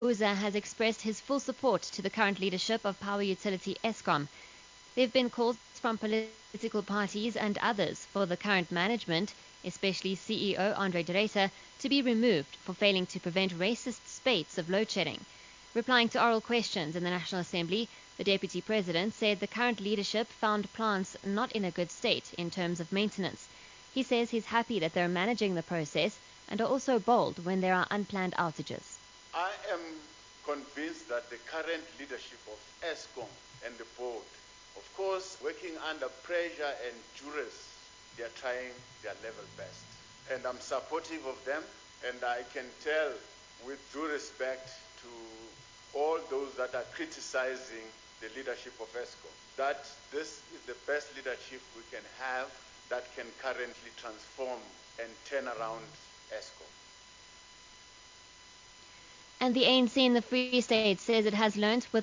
Mabuza has expressed his full support to the current leadership of power utility Eskom. There have been calls from political parties and others for the current management, especially CEO Andre de Ruyter, to be removed for failing to prevent racist spates of load shedding. Replying to oral questions in the National Assembly, the Deputy President said the current leadership found plants not in a good state in terms of maintenance. He says he's happy that they're managing the process and are also bold when there are unplanned outages. I am convinced that the current leadership of Eskom and the board, of course, working under pressure and duress, they are trying their level best. And I'm supportive of them, and I can tell with due respect to all those that are criticizing the leadership of Eskom, that this is the best leadership we can have that can currently transform and turn around Eskom. And the ANC in the Free State says it has learnt with